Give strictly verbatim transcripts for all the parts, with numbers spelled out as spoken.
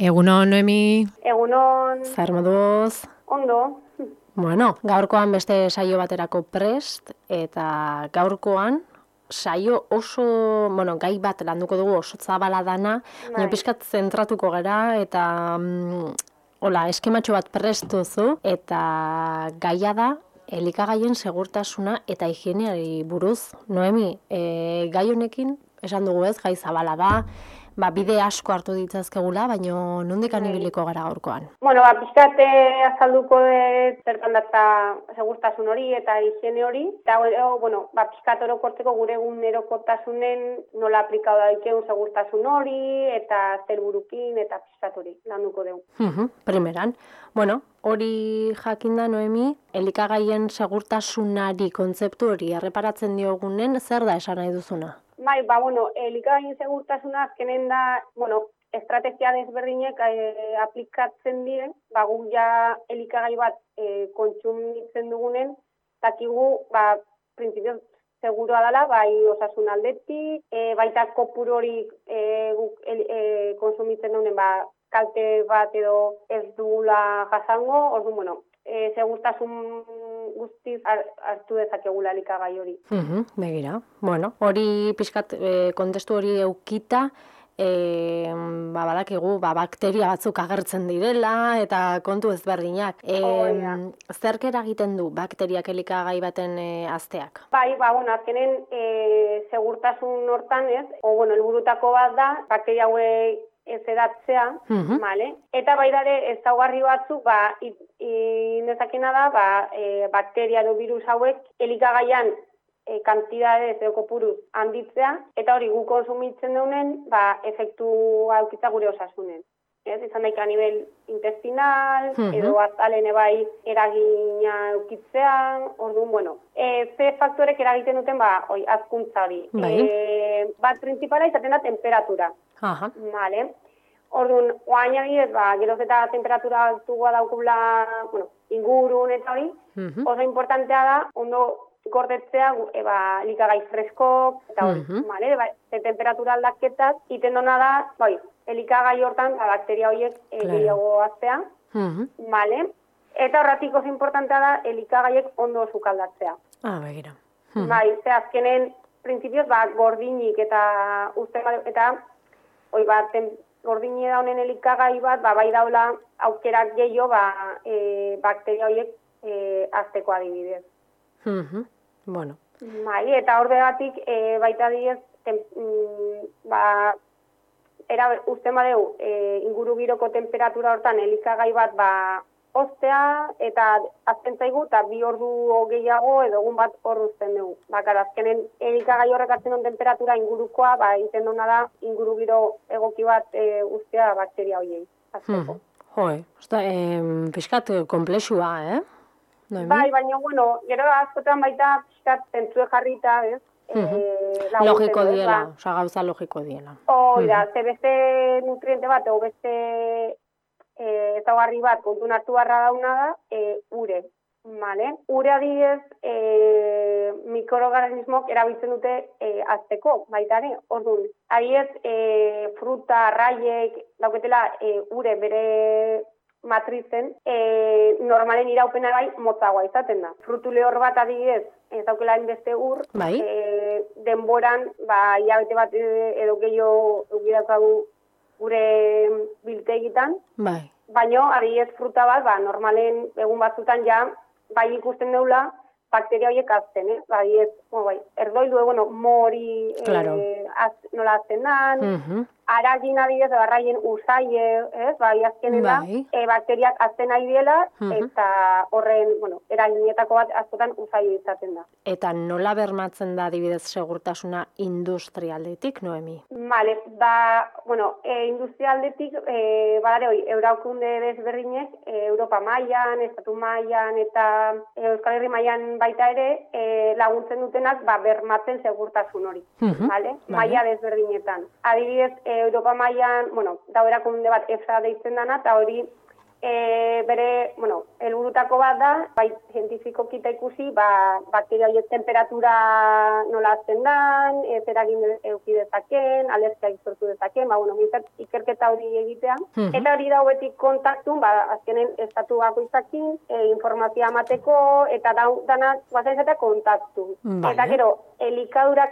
Egunon, Noemi. Egunon. Zer moduz? Ondo. Bueno, gaurkoan beste saio baterako prest, eta gaurkoan saio oso, bueno, gai bat landuko dugu oso zabala dana, baina pixkat zentratuko gara, eta mm, hola, eskematxo bat prest duzu, eta gaia da, elikagaien segurtasuna eta higieneari buruz. Noemi, e, gai honekin, esan dugu ez, gai zabala da, ba, bide asko hartu ditzazkegula, baina nondik anibiliko gara gaurkoan? Bueno, ba, pixkate azalduko dut zertan datza segurtasun hori eta higiene hori, eta gero, bueno, ba, pixkat orokortzeko gure egunerokotasunen nola aplikau daikeun segurtasun hori, eta zer burukin, eta pixkat hori landuko dugu. Uh-huh, primeran. Bueno, hori jakinda, Noemi, elikagaien segurtasunari kontzeptu hori erreparatzen diogunen, zer da esan nahi duzuna? Bai, ba, bueno, elikagaien segurtasuna azkenen da, bueno, estrategia desberdinek e, aplikatzen diren, ba, guk ja elikagai bat e, kontsumitzen dugunen, dakigu, ba, printzipioz seguroa dela, bai osasun aldetik, e, baita kopuru hori e, guk e, e, konsumitzen dugunen, ba, kalte bat edo ez dugula jasango, orduan, bueno, e, segurtasun guztiz hartu dezakegula elikagai hori. Uh-huh, begira. Bueno, hori pixkat e, kontestu hori eukita, e, ba, badakigu, ba, bakteria batzuk agertzen direla eta kontu ezberdinak. E, oh, ja. Zerk eragiten du bakteriak elikagai baten e, azteak? Bai, ba, bueno, azkenen e, segurtasun hortan ez, o, bueno, helburutako bat da, bakteria hauei ez edatzea, uh-huh. Vale? Eta baidare ezaugarri batzuk, ba, indezakena da, ba, e, bakteria edo virus hauek elikagaian e, kantidadez edo kopuruz handitzea, eta hori gu konsumitzen dunen, ba, efektu aukitza gure osasunen. Ez, izan daik a nivel intestinal, uh-huh. Edo azalen ebai eragina eukitzea, orduan, bueno. E, ze faktorek eragiten duten, ba, oi, azkuntza hori. Bai. E, bat principala izaten da temperatura. Aha. Vale. Orduan, oain adibidez, ba, geroz eta temperatura altua daukula, bueno, ingurun eta hori, uh-huh. Oso importantea da, ondo gordetzea, eba, elikagai fresko, eta hori, uh-huh. Vale, ba, ze temperatura aldaketak, iten dona da, bai, elikagai hortan, ba, bakteria horiek gehiago aztea, uh-huh. Vale, eta horratik oso importantea da, elikagaiek ondo sukaldatzea. Ah, begira. Uh-huh. Bai, ze azkenen, printzipioz, ba, gordinik eta uste, eta hoi bat, gordini da honen elikagai bat, ba, bai daula aukerak gehiago, ba, e, bakteria horiek e, azteko adibidez. Uh-huh. Bueno. Bai, eta horregatik, e, baita adibidez, tem, mm, ba, era, uste badeu, e, inguru giroko temperatura hortan elikagai bat, ba, ostea, eta azken zaigu, eta bi ordu gehiago edo egun bat hor uzten dugu. Bakar, azkenen elikagai horrek hartzen duen temperatura ingurukoa, ba, egiten duna da, inguru giro egoki bat e, ustea bakteria horiei. Hmm. Joe, osta, eh, pixkat komplexua, eh? Noemi? Bai, baina, bueno, gero askotan baita pixkat zentzue jarrita, ez? Hmm. E, logiko diela, ba. Osa gauza logiko diela. Hoi da, ze beste nutriente bat, o beste E, ezaugarri bat kontun hartu barra dauna da, e, ure. Vale? Ure adibidez, e, mikroorganismok erabiltzen dute e, azteko, baita ere, orduan. Adibidez, e, fruta, raiek, dauketela e, ure bere matrizen, e, normalen iraupena bai motzagoa izaten da. Frutu lehor bat adibidez, ez daukela inbeste ur, bai? e, denboran, ba, hilabete bat edo gehiago eukidakagu gure biltegitan, bai. Baina, adibidez fruta bat, ba, normalen egun batzutan ja, bai ikusten deula, bakteria horiek azten, eh? Ba, adibidez, bueno, bai, erdoilu, bueno, mori, claro. eh, az, nola azten dan, uh-huh. Aragin adibidez, barraien usaie, ez, bai, azkenen da, bai. e, bakteriak azten nahi diela, uh-huh. Eta horren, bueno, eraginetako bat askotan usaie izaten da. Eta nola bermatzen da adibidez segurtasuna industrialdetik, Noemi? Vale, ba, bueno, e, industrialdetik, e, badare hoi, Eurakunde desberdinek, e, Europa mailan, Estatu mailan eta e, Euskal Herri mailan baita ere, e, laguntzen dutenak, ba, bermatzen segurtasun hori, uh-huh. Vale? Vale. Maila desberdinetan. Adibidez, e, Europa mailan, bueno, da erakunde bat EFSA deitzen dana, eta hori e, bere, bueno, helburutako bat da, bai, zientifikoki eta ikusi, ba, bakteria horiek temperatura nola azten dan, ez eragin euki dezaken, alergiak sortu dezaken, ba, bueno, mintzat, ikerketa hori egitea. Uh-huh. Eta hori da hobetik kontaktun, ba, azkenen estatu bakoitzakin, e, informazioa emateko, eta da, dana, guazen izatea kontaktu. Vale. Eta gero, elikadura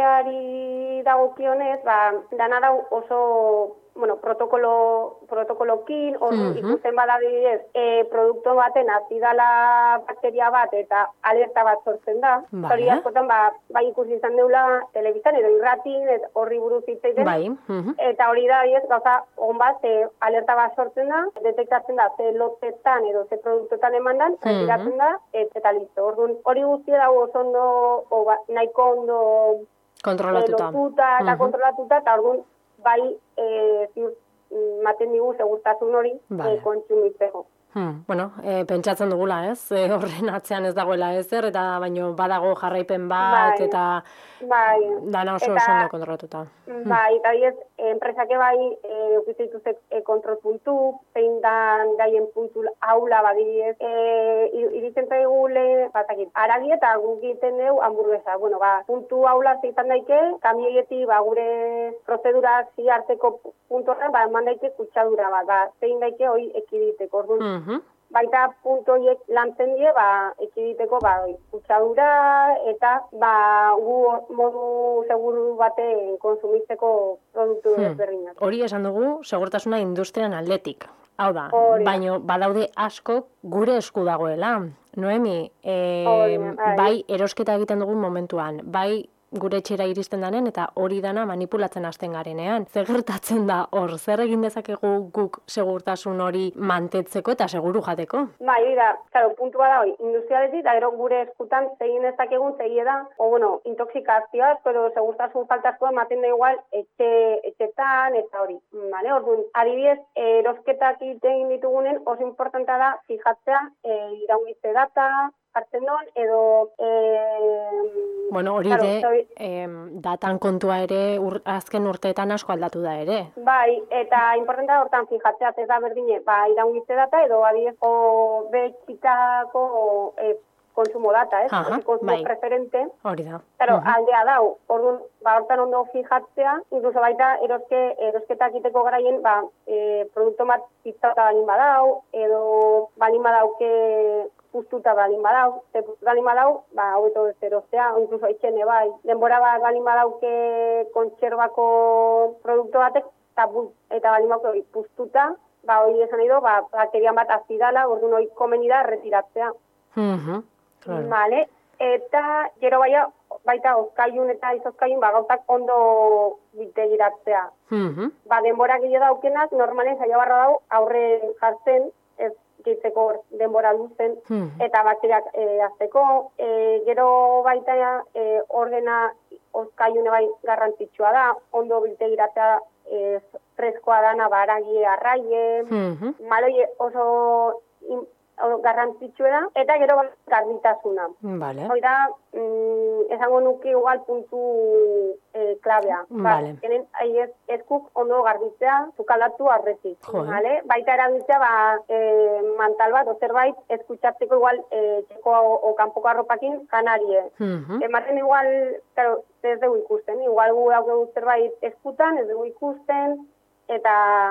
kateari dagokionez, ba, dana da oso, bueno, protokolo, protokolokin, hor uh-huh. ikusten badabidez, e, produktu baten azidala bakteria bat eta alerta bat sortzen da. Vale. Hori askotan, ba, bai ikusi izan deula telebistan edo irratin, horri buruz hitzaiten. Bai. Uh-huh. Eta hori da, ez, gauza, on bat, e, alerta bat sortzen da, detektatzen da, ze lotetan edo ze produktotan emandan, uh-huh. retiratzen da, et, eta listo. Orduan, hori guztia dago oso ondo, o, ba, nahiko ondo kontrolatuta. E, lotuta eta uh-huh. kontrolatuta, eta orduan, bai, e, ziur, maten digu segurtasun hori vale. e, kontsumitzeko. Hmm, bueno, e, pentsatzen dugula, ez? E, horren atzean ez dagoela ezer, eta baino badago jarraipen bat, bai, eta bai. dana oso oso ondo kontrolatuta. Bai, eta diez, enpresake bai, eukizitu e, e, kontrol puntu, zein dan gaien puntu aula badiez, e, iritzen zaigu lehen, batakit, aragi eta guk egiten dugu hamburguesa. Bueno, ba, puntu aula zeitan daike, kamioieti, ba, gure prozedura ziarteko puntu horren, ba, eman daike kutsadura bat, ba, zein daike hoi ekiditeko, orduan. Mm. Uh-huh. Baita puntu horiek lantzen die, ba, ekiditeko, ba, kutsadura, eta, ba, gu modu seguru baten konsumitzeko produktu hmm. ezberdinak. Hori esan dugu, segurtasuna industrian aldetik. Hau da, baino badaude asko gure esku dagoela. Noemi, e, bai erosketa egiten dugun momentuan, bai gure etxera iristen danen eta hori dana manipulatzen hasten garenean. Zer gertatzen da hor, zer egin dezakegu guk segurtasun hori mantetzeko eta seguru jateko? Bai, hori da, claro, puntua da hori, industrialetik, eta gero gure eskutan zegin ezakegun zegie da, o bueno, intoxikazioa, pero segurtasun faltazkoa ematen da igual etxe, etxetan eta hori. Vale, orduan, adibidez, erosketak egiten ditugunen oso importantea da fijatzea e, iraungitze data, hartzen duen, edo... E, bueno, hori claro, de, soy... eh, datan kontua ere ur, azken urteetan asko aldatu da ere. Bai, eta importantea hortan fijatzea, ez da berdine, ba, iraungitze data, edo adibidezko betxitako e, konsumo data, ez? Aha, konsumo bai. Preferente. Hori da. Claro, uh-huh. aldea dau, orduan, ba, hortan ondo fijatzea, incluso baita eroske, erosketak iteko garaien, ba, e, produkto bat pitzauta balin badau, edo balin badauke puztuta balin badau, ze puztuta balin badau, ba, hobeto ez erostea, incluso itxene bai. Denbora bat balin badauke kontserbako produkto batek, eta, eta balin badauke puztuta, ba, hori esan nahi do, ba, bakterian bat azidala, orduan hori komeni da retiratzea. Mhm. Claro. Vale. Eta gero baia, baita ozkailun eta izozkailun ba, gauzak ondo bitegiratzea. Mm-hmm. Ba, denbora gehiago daukenak, normalen zaila barra dau aurre jartzen, ez gehitzeko denbora luzen, mm-hmm. eta bakteriak e, azteko. E, gero baita e, ordena ozkailune bai garrantzitsua da, ondo bitegiratzea e, freskoa dana baragi arraie, mm-hmm. maloi oso... In, garrantzitsua da, eta gero garbitasuna. Vale. Hoi da, mm, esango nuke igual puntu eh, klabea. Vale. Ba, enen, ez, eskuk ondo garbitzea, zukaldatu arretik. Vale? Baita erabiltzea, ba, eh, mantal bat, o zerbait, eskutsatzeko igual, eh, txeko o, o kanpoko arropakin, kanarie. Uh-huh. Ematen igual, claro, ez dugu ikusten, igual gu dago zerbait eskutan, ez dugu ikusten, eta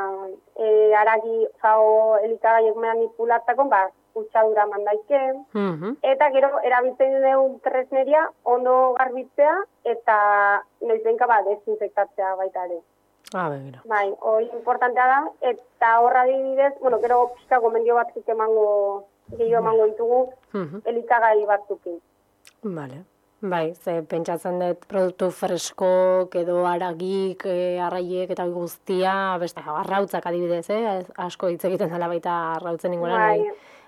e, aragi zao elikagaiek manipulatzako, ba, kutsadura mandaike. Uh-huh. Eta gero, erabiltzen dugu tresneria, ondo garbitzea, eta noizenka ba, desinfektatzea baita ere. Ah, begira. Bai, hori importantea da, eta horra dibidez, bueno, gero pixka gomendio batzuk emango, gehiago emango ditugu, uh-huh. elikagai batzukin. Vale. Bai, ze pentsatzen dut produktu freskok edo aragik, e, arraiek eta guztia, beste arrautzak adibidez, eh? asko hitz egiten dela baita arrautzen inguruan, bai.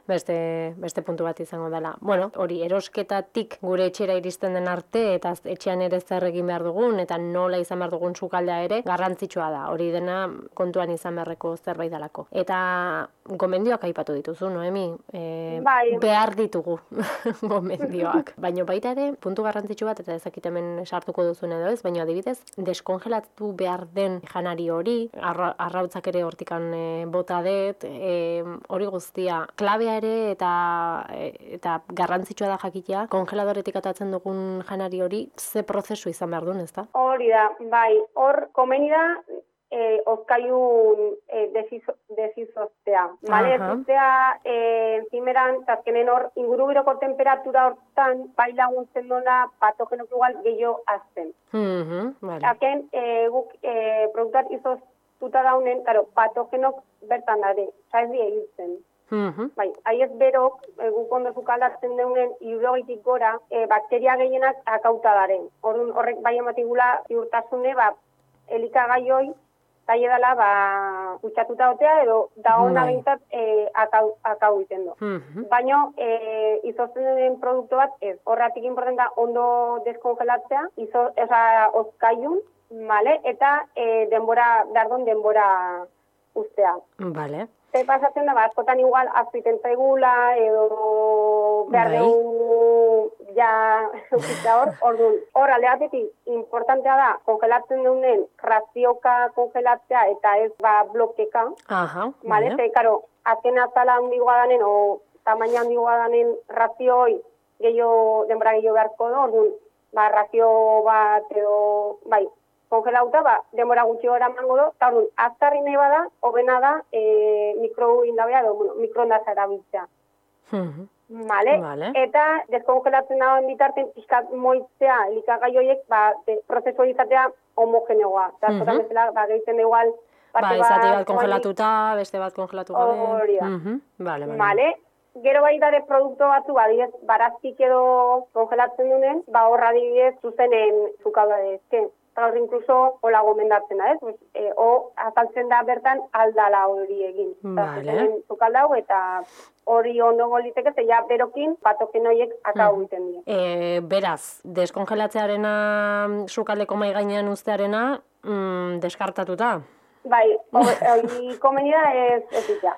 beste, beste puntu bat izango dela. Bueno, hori erosketatik gure etxera iristen den arte, eta etxean ere zer egin behar dugun, eta nola izan behar dugun sukaldea ere, garrantzitsua da. Hori dena kontuan izan beharreko zerbait dalako. Eta gomendioak aipatu dituzu, Noemi? E, bai. Behar ditugu gomendioak. Baina baita ere, puntu garrantzitsu bat, eta ezakit hemen sartuko duzun edo ez, baina adibidez, deskongelatu behar den janari hori, arra, arrautzak ere hortikan e, bota det, e, hori guztia, klabea ere eta, eta garrantzitsua da jakitea, kongeladoretik atatzen dugun janari hori, ze prozesu izan behar duen, ez da? Hori da, bai, hor komeni da, E, ozkaiun e, desizostea. Bale, ez ustea e, enzimeran, azkenen hor, ingurugiroko temperatura hortan, bai laguntzen dola patogenok igual gehiago azten. Mm-hmm, vale. Azken, e, guk e, produktuat izoztuta daunen, karo, patogenok bertan dare, ez die egiten. Mm-hmm. Bai, aiez berok, e, guk ondo zukaldatzen deunen, irurogeitik gora, e, bakteria gehienak akauta daren. Orduan, horrek bai ematigula ziurtasune, ba, elikagaioi, zai edala, ba, utxatuta otea, edo da hona bintzat e, akau, akau iten do. Mm-hmm. Baina, e, izozten den produktu bat, ez. Horratik importanta ondo deskongelatzea, izo, oza, ozkaiun, vale? Eta e, denbora, dardon denbora ustea. Vale. Ze pasatzen da, ba, askotan igual azpiten zaigula, edo behar bai. dugu ja ukitza hor, orduan, hor aldeatetik, importantea da, kongelatzen dunen, razioka kongelatzea, eta ez ba blokeka, Aha, vale? Ze, karo, azken azala handigoa danen, o tamaina handigoa danen razioi, gehiago, denbora gehiago beharko do, orduan, ba, razio bat, edo, bai, kongelauta, ba, denbora gutxi gora emango do, eta orduan, azkarri nahi bada, hobena da, e, mikro indabea, edo, bueno, mikroondaz erabiltzea. Mm-hmm. Vale? Vale. Eta deskongelatzen dagoen bitarten pixkat moitzea elikagai horiek, ba, prozesu izatea homogeneoa. Eta mm-hmm. Zotan bezala, ba, gehitzen igual, Ba, izate bat kongelatuta, beste bat kongelatu gabe. Hori da. Mm-hmm. Vale, vale. Vale? Gero bai dare produktu batzu, adibidez, barazkik edo kongelatzen duen, ba, horra adibidez, zuzenen zukauda dezke. Eta hori inkluso, hola gomendatzen da, ez? Pues, e, o, azaltzen da bertan aldala hori egin. Vale. Zukaldau eta hori ondo goliteke, ze ja berokin patogenoiek akau egiten dira. E, beraz, deskongelatzearena sukaldeko mai gainean uztearena, mm, deskartatuta? Bai, hori komeni da ez ezitia.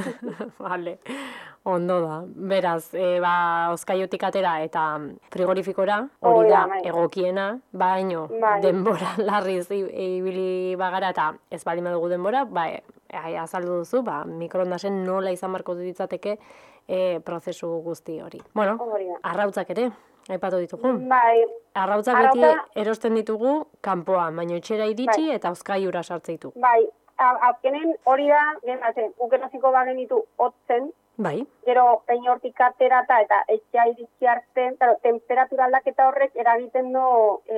Vale, ondo da. Beraz, e, ba, ozkaiotik atera eta frigorifikora, hori da egokiena, baino bai. denbora larriz ibili bagara eta ez baldin badugu denbora, ba, e, azaldu duzu, ba, mikroondasen nola izan marko ditzateke e, prozesu guzti hori. Bueno, arrautzak ere, aipatu ditugu. Bai. Arrautzak beti erosten ditugu kanpoan, baina etxera iritsi bai. Eta ozkaiura sartzen ditu. Bai, azkenen hori da, genatzen, ukeraziko bagenitu hotzen, bai. Gero pein hortik aterata eta etxea iritsi arte, claro, temperatura aldaketa horrek eragiten du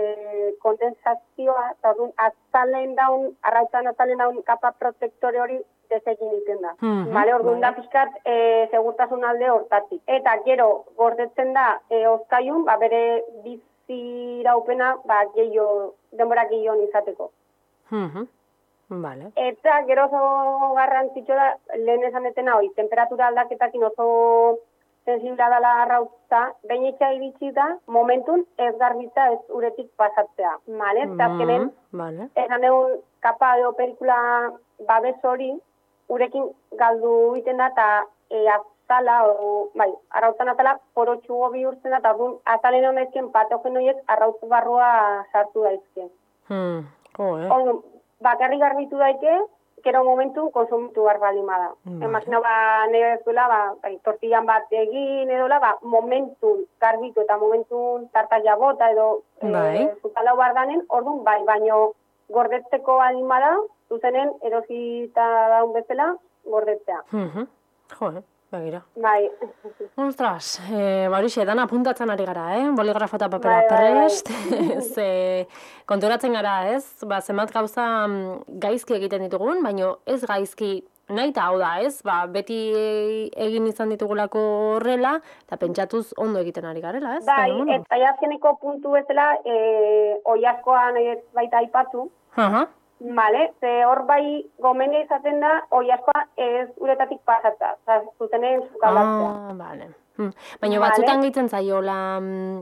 e, kondensazioa, eta orduan azalen daun, arrautzan azalen daun kapa protektore hori desegin iten da. Mm-hmm. Vale, orduan da pixkat e, segurtasun alde hortatik. Eta gero gordetzen da e, ozkaiun, ba, bere biziraupena ba, gehiago, denbora gehiago izateko. Mm-hmm. Vale. Eta gero oso garrantzitsua da, lehen esan detena hori, temperatura aldaketakin oso sensibla dela arrautza, behin etxea iritsi da, momentun ez garbitza ez uretik pasatzea. Vale? Eta azkenen, vale. Esan egun kapa edo pelikula babes hori, urekin galdu egiten da, eta e, azala, o, bai, arrautzan azala, porotxugo bihurtzen da, eta orduan azalen honezken patogenoiek arrautz barrua sartu daizken. Hmm. Oh, eh? Orduan, bakarri garbitu daike, kero momentu konsumitu behar balima da. Vale. Imagina, ba, nire bezuela, ba, bai, tortillan bat egin edola, ba, momentu garbitu eta momentu tartaia bota edo bai. e, zutalau bardanen, orduan, bai, baino gordetzeko balima da, zuzenen erosita daun bezala, gordetzea. Mm-hmm. Jo, eh? Begira. Bai. Ostras, eh, ba horixe, dan apuntatzen ari gara, eh? Boligrafo eta papera bai, prest. Bai, bai. Ze, konturatzen gara, ez? Ba, zenbat gauza gaizki egiten ditugun, baino ez gaizki nahi eta hau da, ez? Ba, beti egin izan ditugulako horrela, eta pentsatuz ondo egiten ari garela, ez? Bai, bueno. Eta jazkeneko puntu bezala, e, oiazkoan baita aipatu, Aha. Vale, ze hor bai gomendia izaten da, oiazkoa ez uretatik pasatza, oza, zutenen sukaldatzea. Ah, vale. Hmm. Baina batzutan gehitzen zaiola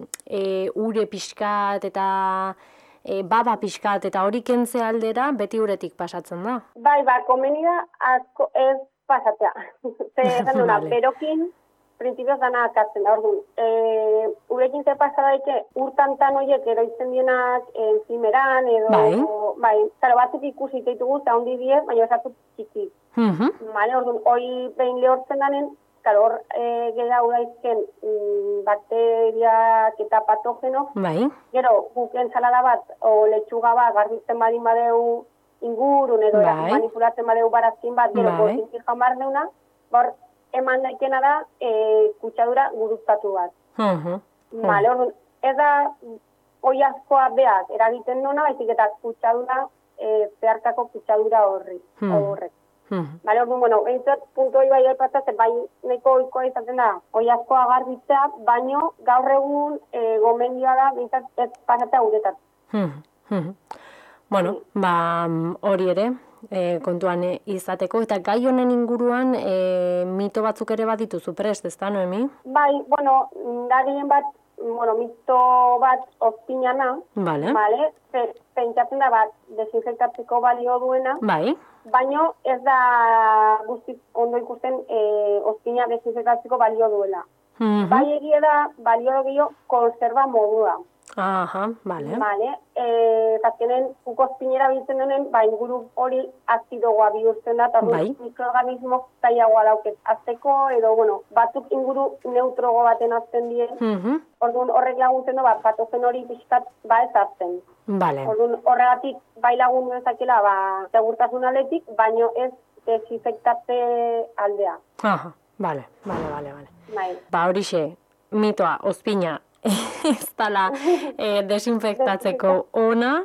e, ure pixkat eta e, baba pixkat eta hori kentze aldera beti uretik pasatzen da. Bai, ba, gomendia asko ez pasatzea. Ze, esan duna, Vale. berokin, prinsipioz dana akartzen da, orduan. E, urekin ze pasa daike, urtantan horiek eroitzen dienak enzimeran, edo... Bai. Bai, zara, batzuk ikusi ditugu, eta hondi die, baina esatu txiki. Mhm. Vale, orduan, hori behin lehortzen danen, Karo, hor e, gehiago daizken mm, bakteriak eta patogenok, Bai. gero guk ensalada bat o letxuga bat garbitzen badin badeu ingurun edo Bai. manipulatzen badeu barazkin bat, gero Bai. bozinki jamar deuna, hor eman daikena da e, kutsadura guruztatu bat. Mhm. Vale, orduan, ez da oiazkoa beak eragiten duna, baizik eta kutsadura, e, zeharkako kutsadura horri, Hmm. horrek. Mhm. Bale, orduan, bueno, behintzat puntu hori bai aipatzen, bai nahiko ohikoa izaten da, oiazkoa garbitzea, baino gaur egun e, gomendioa da, behintzat ez pasatzea uretat. Mhm. Mhm. Bueno, ba hori ere, e, kontuan e, izateko, eta gai honen inguruan e, mito batzuk ere badituzu prest, ezta, Noemi? Bai, bueno, da gehien bat, bueno, mito bat ozpinana, Vale. vale? Ze, pentsatzen da bat, desinfektatzeko balio duena, Bai. baino ez da guztiz ondo ikusten e, ozpina desinfektatzeko balio duela. Mhm. Bai egia da, balio gehiago konserva modua. Aha, vale. Vale, eh, azkenen guk ozpinera biltzen denen, ba, inguru hori azidogoa bihurtzen da, eta Bai. mikroorganismo zailagoa dauket azteko, edo, bueno, batzuk inguru neutrogo baten azten dien, Mhm. orduan horrek laguntzen du, ba, patogen hori pixkat, ba, ez azten. Vale. Orduan horregatik, bai lagundu ezakela, ba, segurtasun aldetik, baino ez desinfektatze aldea. Aha, vale, vale, vale, vale. Bai. Ba horixe, mitoa, ozpina, ez dala e, desinfektatzeko ona,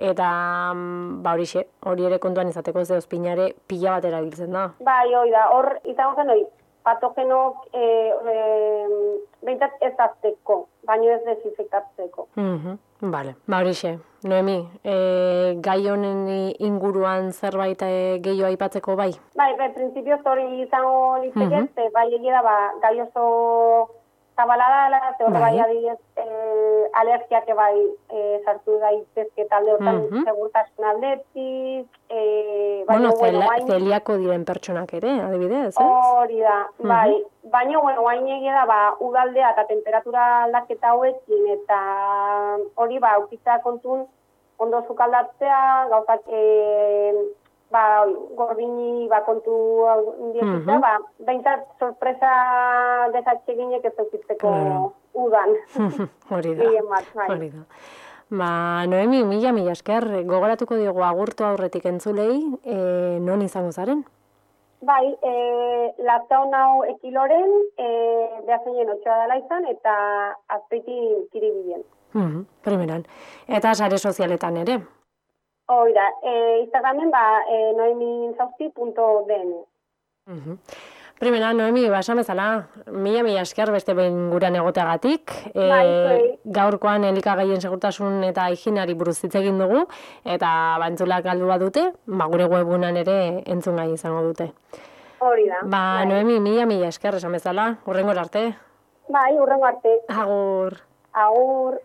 eta mm, ba horixe, hori ere kontuan izateko ze ozpinare pila bat erabiltzen da. Bai, hoi da, hor, izango zen hori, patogenok e, e, behintzat ez azteko, baino ez desinfektatzeko. Mhm, vale, ba horixe, Noemi, e, gai honen i- inguruan zerbait e, gehiago aipatzeko bai? Bai, bai, printzipioz hori izango litzeke, Mhm. ze bai egia da, ba, gai oso zabalada dela, ze hor Bai. bai adibidez e, alergiak bai e, sartu daitezke talde hortan, Mhm. segurtasun aldetik, e, Bueno, baina, bueno, zela- hain- zeliako diren pertsonak ere, adibidez, ez? Hori da, Mhm. bai. Baina, bueno, hain egia da, ba, udaldea eta temperatura aldaketa hauekin, eta hori, ba, aukitza kontun, ondo sukaldatzea, gauzak, e, ba, gordini, ba, kontu handiekitza, Mhm. ba, behintzat sorpresa desatxeginek ez eukitzeko Claro. udan. Hori da, Gehien bat, bai. hori da. Ba, Noemi, mila, mila esker, gogoratuko diogu agurtu aurretik entzulei, e, non izango zaren? Bai, e, laptaun hau ekiloren, e, behazeinen otxoa dela izan, eta azpeiti kiribilen. Mhm, primeran. Eta sare sozialetan ere. Hoi da, e, Instagramen, ba, e, noemizausti punto d n. Mhm. Primera, Noemi, ba, esan bezala, mila, mila esker beste behin gurean egoteagatik. E, Bai, zuei. gaurkoan elikagaien segurtasun eta higienari buruz hitz egin dugu, eta ba, entzulak galdu badute, ba, gure webunan ere entzun gai izango dute. Hori da. Ba, bai. Noemi, mila, mila esker esan bezala, hurrengor arte. Bai, hurrengo arte. Agur. Agur.